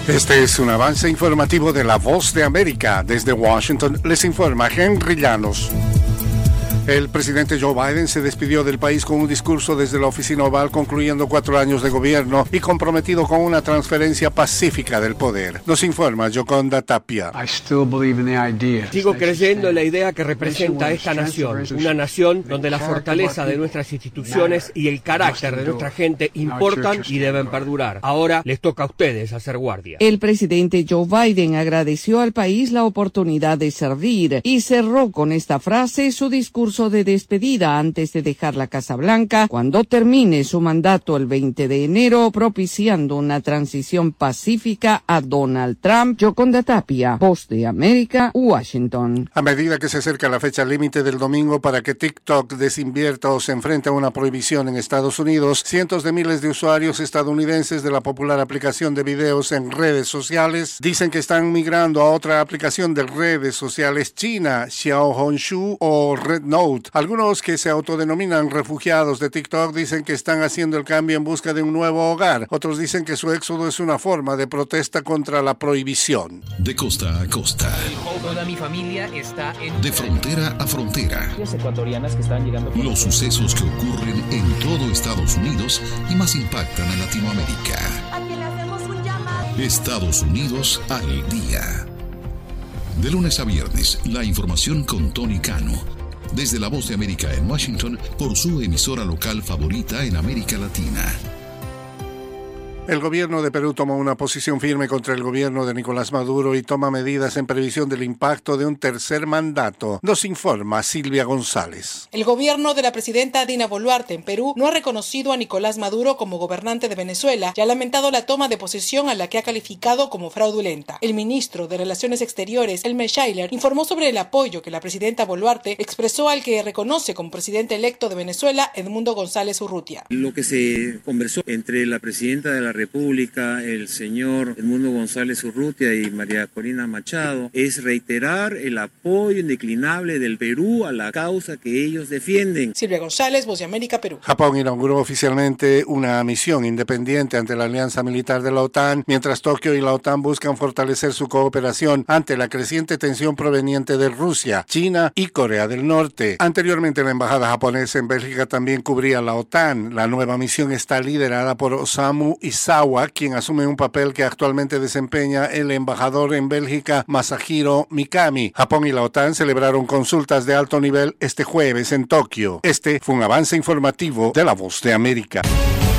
Este es un avance informativo de La Voz de América. Desde Washington les informa Henry Llanos. El presidente Joe Biden se despidió del país con un discurso desde la oficina oval concluyendo 4 años de gobierno y comprometido con una transferencia pacífica del poder. Nos informa Yoconda Tapia. Sigo creyendo en la idea que representa esta nación, una nación donde la fortaleza de nuestras instituciones y el carácter de nuestra gente importan y deben perdurar. Ahora les toca a ustedes hacer guardia. El presidente Joe Biden agradeció al país la oportunidad de servir y cerró con esta frase su discurso de despedida antes de dejar la Casa Blanca cuando termine su mandato el 20 de enero, propiciando una transición pacífica a Donald Trump. Yoconda Tapia, Voz de América, Washington. A medida que se acerca la fecha límite del domingo para que TikTok desinvierta o se enfrente a una prohibición en Estados Unidos, cientos de miles de usuarios estadounidenses de la popular aplicación de videos en redes sociales dicen que están migrando a otra aplicación de redes sociales china, Xiaohongshu o RedNote. Algunos que se autodenominan refugiados de TikTok dicen que están haciendo el cambio en busca de un nuevo hogar. Otros dicen que su éxodo es una forma de protesta contra la prohibición. De costa a costa. Toda mi familia está en... De frontera a frontera. Ecuatorianas que están llegando... Los sucesos que ocurren en todo Estados Unidos y más impactan a Latinoamérica. Aquí le hacemos un llamado. Estados Unidos al día. De lunes a viernes, la información con Tony Cano. Desde La Voz de América en Washington, por su emisora local favorita en América Latina. El gobierno de Perú toma una posición firme contra el gobierno de Nicolás Maduro y toma medidas en previsión del impacto de un tercer mandato. Nos informa Silvia González. El gobierno de la presidenta Dina Boluarte en Perú no ha reconocido a Nicolás Maduro como gobernante de Venezuela y ha lamentado la toma de posesión a la que ha calificado como fraudulenta. El ministro de Relaciones Exteriores, Elmer Schuyler, informó sobre el apoyo que la presidenta Boluarte expresó al que reconoce como presidente electo de Venezuela, Edmundo González Urrutia. Lo que se conversó entre la presidenta de la República, el señor Edmundo González Urrutia y María Corina Machado, es reiterar el apoyo indeclinable del Perú a la causa que ellos defienden. Silvia González, Voz de América, Perú. Japón inauguró oficialmente una misión independiente ante la alianza militar de la OTAN, mientras Tokio y la OTAN buscan fortalecer su cooperación ante la creciente tensión proveniente de Rusia, China y Corea del Norte. Anteriormente, la embajada japonesa en Bélgica también cubría la OTAN. La nueva misión está liderada por Osamu Izawa, quien asume un papel que actualmente desempeña el embajador en Bélgica, Masahiro Mikami. Japón y la OTAN celebraron consultas de alto nivel este jueves en Tokio. Este fue un avance informativo de La Voz de América.